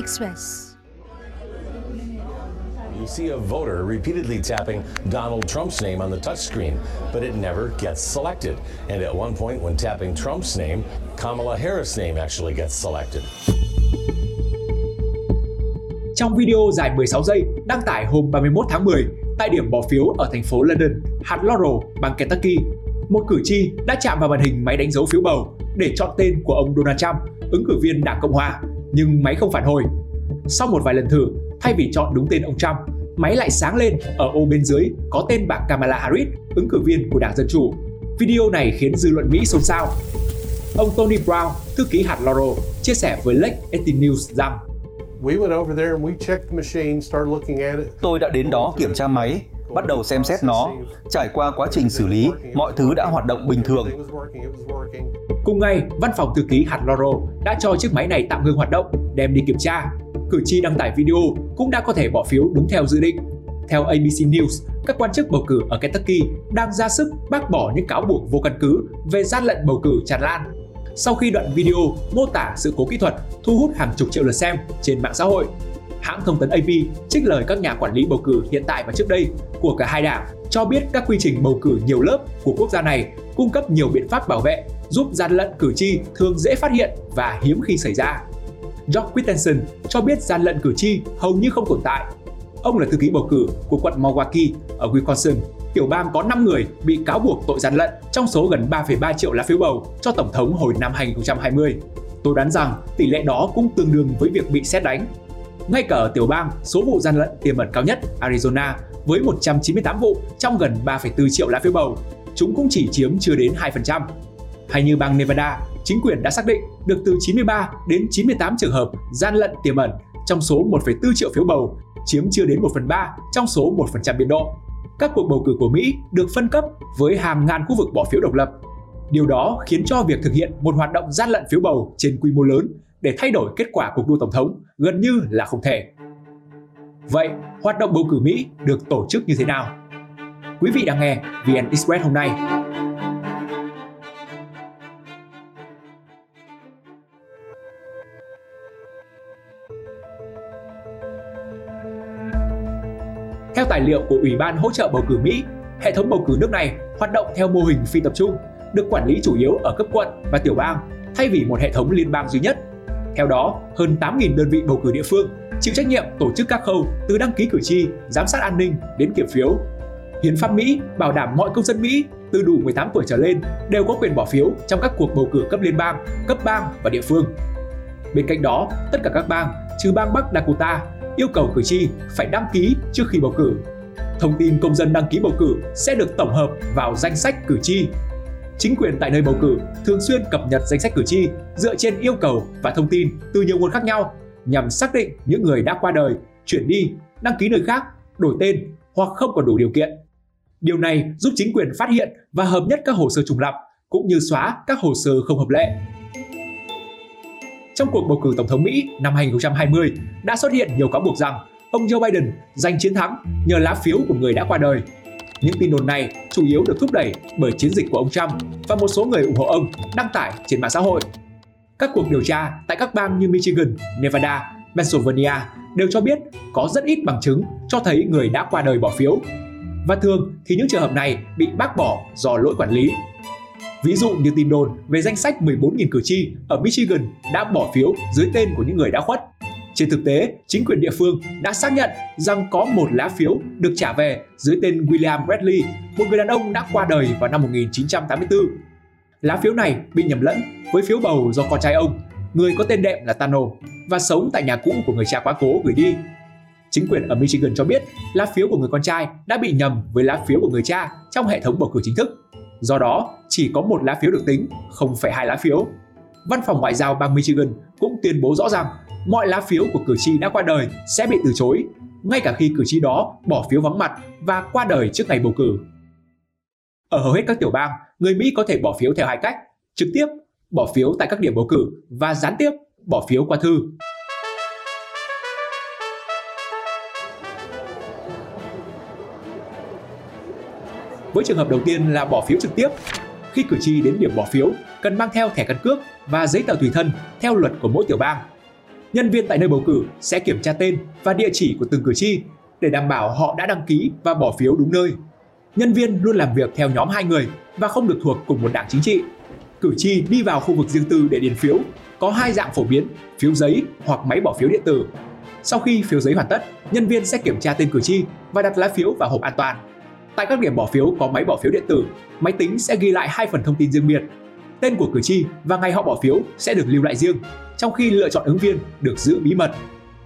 Express. You see a voter repeatedly tapping Donald Trump's name on the touchscreen, but it never gets selected. And at one point, when tapping Trump's name, Kamala Harris' name actually gets selected. Trong video dài 16 giây đăng tải hôm 31 tháng 10 tại điểm bỏ phiếu ở thành phố London, hạt Laurel, bang Kentucky, một cử tri đã chạm vào màn hình máy đánh dấu phiếu bầu để chọn tên của ông Donald Trump, ứng cử viên Đảng Cộng Hòa, nhưng máy không phản hồi. Sau một vài lần thử, thay vì chọn đúng tên ông Trump, máy lại sáng lên ở ô bên dưới có tên bà Kamala Harris, ứng cử viên của Đảng Dân Chủ. Video này khiến dư luận Mỹ xôn xao. Ông Tony Brown, thư ký hạt Laurel, chia sẻ với Lake 18 News rằng Tôi đã đến đó kiểm tra máy, bắt đầu xem xét nó. Trải qua quá trình xử lý, mọi thứ đã hoạt động bình thường. Cùng ngày, văn phòng thư ký hạt Laurel đã cho chiếc máy này tạm ngừng hoạt động, đem đi kiểm tra. Cử tri đăng tải video cũng đã có thể bỏ phiếu đúng theo dự định. Theo ABC News, các quan chức bầu cử ở Kentucky đang ra sức bác bỏ những cáo buộc vô căn cứ về gian lận bầu cử tràn lan. Sau khi đoạn video mô tả sự cố kỹ thuật thu hút hàng chục triệu lượt xem trên mạng xã hội, hãng thông tấn AP trích lời các nhà quản lý bầu cử hiện tại và trước đây của cả hai đảng cho biết các quy trình bầu cử nhiều lớp của quốc gia này cung cấp nhiều biện pháp bảo vệ, giúp gian lận cử tri thường dễ phát hiện và hiếm khi xảy ra. George Christensen cho biết gian lận cử tri hầu như không tồn tại. Ông là thư ký bầu cử của quận Milwaukee ở Wisconsin, tiểu bang có 5 người bị cáo buộc tội gian lận trong số gần 3,3 triệu lá phiếu bầu cho tổng thống hồi năm 2020. Tôi đoán rằng tỷ lệ đó cũng tương đương với việc bị sét đánh. Ngay cả ở tiểu bang số vụ gian lận tiềm ẩn cao nhất Arizona với 198 vụ trong gần 3,4 triệu lá phiếu bầu, chúng cũng chỉ chiếm chưa đến 2%. Hay như bang Nevada, chính quyền đã xác định được từ 93 đến 98 trường hợp gian lận tiềm ẩn trong số 1,4 triệu phiếu bầu, chiếm chưa đến 1/3 trong số 1% biên độ. Các cuộc bầu cử của Mỹ được phân cấp với hàng ngàn khu vực bỏ phiếu độc lập. Điều đó khiến cho việc thực hiện một hoạt động gian lận phiếu bầu trên quy mô lớn để thay đổi kết quả cuộc đua tổng thống gần như là không thể. Vậy, hoạt động bầu cử Mỹ được tổ chức như thế nào? Quý vị đang nghe VN Express hôm nay. Theo tài liệu của Ủy ban hỗ trợ bầu cử Mỹ, hệ thống bầu cử nước này hoạt động theo mô hình phi tập trung, được quản lý chủ yếu ở cấp quận và tiểu bang, thay vì một hệ thống liên bang duy nhất. Theo đó, hơn 8.000 đơn vị bầu cử địa phương chịu trách nhiệm tổ chức các khâu từ đăng ký cử tri, giám sát an ninh đến kiểm phiếu. Hiến pháp Mỹ bảo đảm mọi công dân Mỹ từ đủ 18 tuổi trở lên đều có quyền bỏ phiếu trong các cuộc bầu cử cấp liên bang, cấp bang và địa phương. Bên cạnh đó, tất cả các bang, trừ bang Bắc Dakota, yêu cầu cử tri phải đăng ký trước khi bầu cử. Thông tin công dân đăng ký bầu cử sẽ được tổng hợp vào danh sách cử tri. Chính quyền tại nơi bầu cử thường xuyên cập nhật danh sách cử tri dựa trên yêu cầu và thông tin từ nhiều nguồn khác nhau nhằm xác định những người đã qua đời, chuyển đi, đăng ký nơi khác, đổi tên hoặc không còn đủ điều kiện. Điều này giúp chính quyền phát hiện và hợp nhất các hồ sơ trùng lặp cũng như xóa các hồ sơ không hợp lệ. Trong cuộc bầu cử tổng thống Mỹ năm 2020 đã xuất hiện nhiều cáo buộc rằng ông Joe Biden giành chiến thắng nhờ lá phiếu của người đã qua đời. Những tin đồn này chủ yếu được thúc đẩy bởi chiến dịch của ông Trump và một số người ủng hộ ông đăng tải trên mạng xã hội. Các cuộc điều tra tại các bang như Michigan, Nevada, Pennsylvania đều cho biết có rất ít bằng chứng cho thấy người đã qua đời bỏ phiếu. Và thường thì những trường hợp này bị bác bỏ do lỗi quản lý. Ví dụ như tin đồn về danh sách 14.000 cử tri ở Michigan đã bỏ phiếu dưới tên của những người đã khuất. Trên thực tế, chính quyền địa phương đã xác nhận rằng có một lá phiếu được trả về dưới tên William Bradley, một người đàn ông đã qua đời vào năm 1984. Lá phiếu này bị nhầm lẫn với phiếu bầu do con trai ông, người có tên đệm là Tano, và sống tại nhà cũ của người cha quá cố gửi đi. Chính quyền ở Michigan cho biết lá phiếu của người con trai đã bị nhầm với lá phiếu của người cha trong hệ thống bầu cử chính thức. Do đó, chỉ có một lá phiếu được tính, không phải hai lá phiếu. Văn phòng ngoại giao bang Michigan cũng tuyên bố rõ rằng mọi lá phiếu của cử tri đã qua đời sẽ bị từ chối, ngay cả khi cử tri đó bỏ phiếu vắng mặt và qua đời trước ngày bầu cử. Ở hầu hết các tiểu bang, người Mỹ có thể bỏ phiếu theo hai cách: trực tiếp, bỏ phiếu tại các điểm bầu cử, và gián tiếp, bỏ phiếu qua thư. Với trường hợp đầu tiên là bỏ phiếu trực tiếp, khi cử tri đến điểm bỏ phiếu cần mang theo thẻ căn cước và giấy tờ tùy thân theo luật của mỗi tiểu bang. Nhân viên tại nơi bầu cử sẽ kiểm tra tên và địa chỉ của từng cử tri để đảm bảo họ đã đăng ký và bỏ phiếu đúng nơi. Nhân viên luôn làm việc theo nhóm 2 người và không được thuộc cùng một đảng chính trị. Cử tri đi vào khu vực riêng tư để điền phiếu, có 2 dạng phổ biến, phiếu giấy hoặc máy bỏ phiếu điện tử. Sau khi phiếu giấy hoàn tất, nhân viên sẽ kiểm tra tên cử tri và đặt lá phiếu vào hộp an toàn. Tại các điểm bỏ phiếu có máy bỏ phiếu điện tử, máy tính sẽ ghi lại 2 phần thông tin riêng biệt. Tên của cử tri và ngày họ bỏ phiếu sẽ được lưu lại riêng, trong khi lựa chọn ứng viên được giữ bí mật.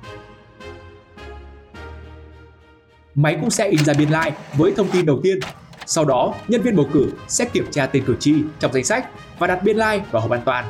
Máy cũng sẽ in ra biên lai với thông tin đầu tiên. Sau đó, nhân viên bầu cử sẽ kiểm tra tên cử tri trong danh sách và đặt biên lai vào hộp an toàn.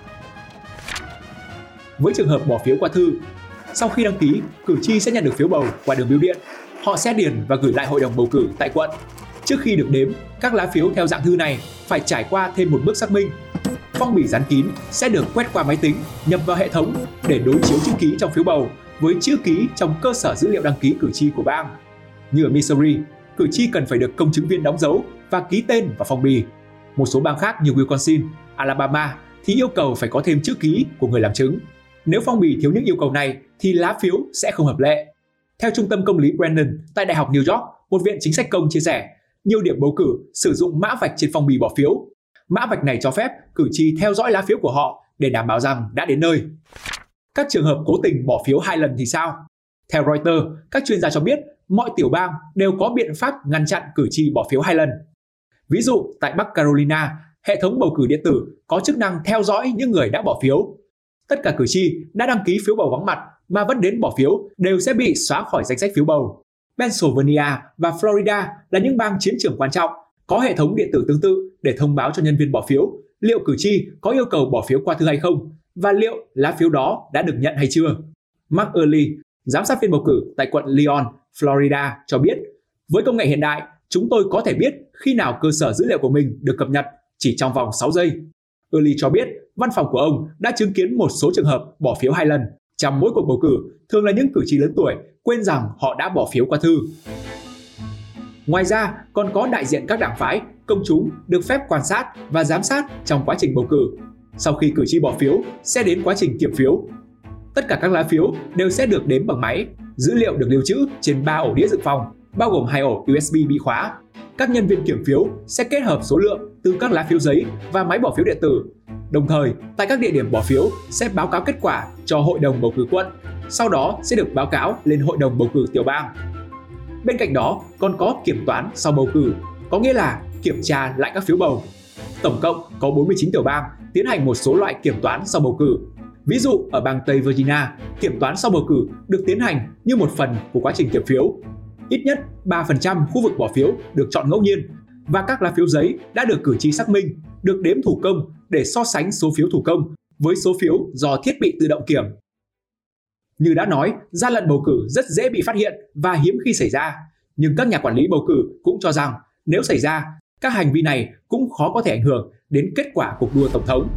Với trường hợp bỏ phiếu qua thư, sau khi đăng ký, cử tri sẽ nhận được phiếu bầu qua đường bưu điện. Họ sẽ điền và gửi lại hội đồng bầu cử tại quận. Trước khi được đếm, các lá phiếu theo dạng thư này phải trải qua thêm một bước xác minh. Phong bì dán kín sẽ được quét qua máy tính, nhập vào hệ thống để đối chiếu chữ ký trong phiếu bầu với chữ ký trong cơ sở dữ liệu đăng ký cử tri của bang. Như ở Missouri, cử tri cần phải được công chứng viên đóng dấu và ký tên vào phong bì. Một số bang khác như Wisconsin, Alabama thì yêu cầu phải có thêm chữ ký của người làm chứng. Nếu phong bì thiếu những yêu cầu này thì lá phiếu sẽ không hợp lệ. Theo Trung tâm Công lý Brandon tại Đại học New York, một viện chính sách công chia sẻ, nhiều điểm bầu cử sử dụng mã vạch trên phong bì bỏ phiếu. Mã vạch này cho phép cử tri theo dõi lá phiếu của họ để đảm bảo rằng đã đến nơi. Các trường hợp cố tình bỏ phiếu 2 lần thì sao? Theo Reuters, các chuyên gia cho biết mọi tiểu bang đều có biện pháp ngăn chặn cử tri bỏ phiếu 2 lần. Ví dụ, tại Bắc Carolina, hệ thống bầu cử điện tử có chức năng theo dõi những người đã bỏ phiếu. Tất cả cử tri đã đăng ký phiếu bầu vắng mặt mà vẫn đến bỏ phiếu đều sẽ bị xóa khỏi danh sách phiếu bầu. Pennsylvania và Florida là những bang chiến trường quan trọng, có hệ thống điện tử tương tự để thông báo cho nhân viên bỏ phiếu liệu cử tri có yêu cầu bỏ phiếu qua thư hay không và liệu lá phiếu đó đã được nhận hay chưa. Mark Early, giám sát viên bầu cử tại quận Leon, Florida cho biết, với công nghệ hiện đại, chúng tôi có thể biết khi nào cơ sở dữ liệu của mình được cập nhật chỉ trong vòng 6 giây. Early cho biết văn phòng của ông đã chứng kiến một số trường hợp bỏ phiếu 2 lần trong mỗi cuộc bầu cử, thường là những cử tri lớn tuổi quên rằng họ đã bỏ phiếu qua thư. Ngoài ra, còn có đại diện các đảng phái, công chúng được phép quan sát và giám sát trong quá trình bầu cử. Sau khi cử tri bỏ phiếu, sẽ đến quá trình kiểm phiếu. Tất cả các lá phiếu đều sẽ được đếm bằng máy, dữ liệu được lưu trữ trên 3 ổ đĩa dự phòng, bao gồm 2 ổ USB bị khóa. Các nhân viên kiểm phiếu sẽ kết hợp số lượng từ các lá phiếu giấy và máy bỏ phiếu điện tử. Đồng thời, tại các địa điểm bỏ phiếu sẽ báo cáo kết quả cho Hội đồng bầu cử quận, sau đó sẽ được báo cáo lên Hội đồng bầu cử tiểu bang. Bên cạnh đó, còn có kiểm toán sau bầu cử, có nghĩa là kiểm tra lại các phiếu bầu. Tổng cộng có 49 tiểu bang tiến hành một số loại kiểm toán sau bầu cử. Ví dụ, ở bang Tây Virginia, kiểm toán sau bầu cử được tiến hành như một phần của quá trình kiểm phiếu. Ít nhất 3% khu vực bỏ phiếu được chọn ngẫu nhiên và các lá phiếu giấy đã được cử tri xác minh, được đếm thủ công để so sánh số phiếu thủ công với số phiếu do thiết bị tự động kiểm. Như đã nói, gian lận bầu cử rất dễ bị phát hiện và hiếm khi xảy ra, nhưng các nhà quản lý bầu cử cũng cho rằng nếu xảy ra, các hành vi này cũng khó có thể ảnh hưởng đến kết quả cuộc đua tổng thống.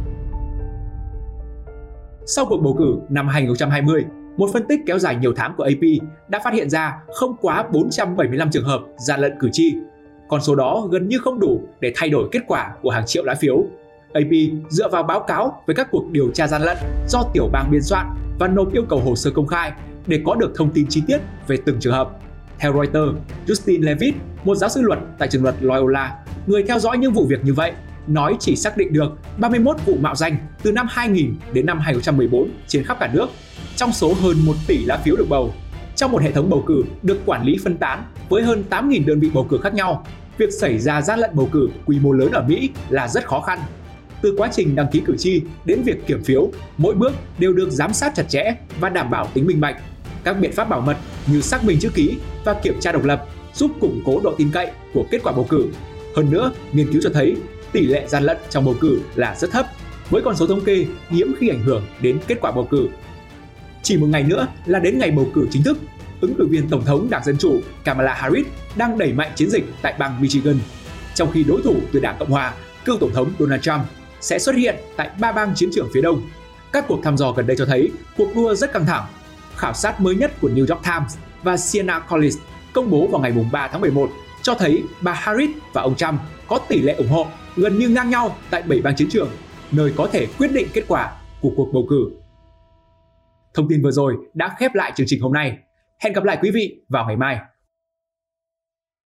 Sau cuộc bầu cử năm 2020, một phân tích kéo dài nhiều tháng của AP đã phát hiện ra không quá 475 trường hợp gian lận cử tri. Con số đó gần như không đủ để thay đổi kết quả của hàng triệu lá phiếu. AP dựa vào báo cáo về các cuộc điều tra gian lận do tiểu bang biên soạn và nộp yêu cầu hồ sơ công khai để có được thông tin chi tiết về từng trường hợp. Theo Reuters, Justin Levitt, một giáo sư luật tại trường luật Loyola, người theo dõi những vụ việc như vậy, nói chỉ xác định được 31 vụ mạo danh từ năm 2000 đến năm 2014 trên khắp cả nước, trong số hơn 1 tỷ lá phiếu được bầu. Trong một hệ thống bầu cử được quản lý phân tán với hơn 8.000 đơn vị bầu cử khác nhau, việc xảy ra gian lận bầu cử quy mô lớn ở Mỹ là rất khó khăn. Từ quá trình đăng ký cử tri đến việc kiểm phiếu, mỗi bước đều được giám sát chặt chẽ và đảm bảo tính minh bạch. Các biện pháp bảo mật như xác minh chữ ký và kiểm tra độc lập giúp củng cố độ tin cậy của kết quả bầu cử. Hơn nữa, nghiên cứu cho thấy tỷ lệ gian lận trong bầu cử là rất thấp, với con số thống kê hiếm khi ảnh hưởng đến kết quả bầu cử. Chỉ một ngày nữa là đến ngày bầu cử chính thức, ứng cử viên Tổng thống Đảng Dân Chủ Kamala Harris đang đẩy mạnh chiến dịch tại bang Michigan, trong khi đối thủ từ Đảng Cộng Hòa, cựu Tổng thống Donald Trump, sẽ xuất hiện tại 3 bang chiến trường phía đông. Các cuộc thăm dò gần đây cho thấy cuộc đua rất căng thẳng. Khảo sát mới nhất của New York Times và Siena College công bố vào ngày 3 tháng 11 cho thấy bà Harris và ông Trump có tỷ lệ ủng hộ gần như ngang nhau tại 7 bang chiến trường, nơi có thể quyết định kết quả của cuộc bầu cử. Thông tin vừa rồi đã khép lại chương trình hôm nay. Hẹn gặp lại quý vị vào ngày mai.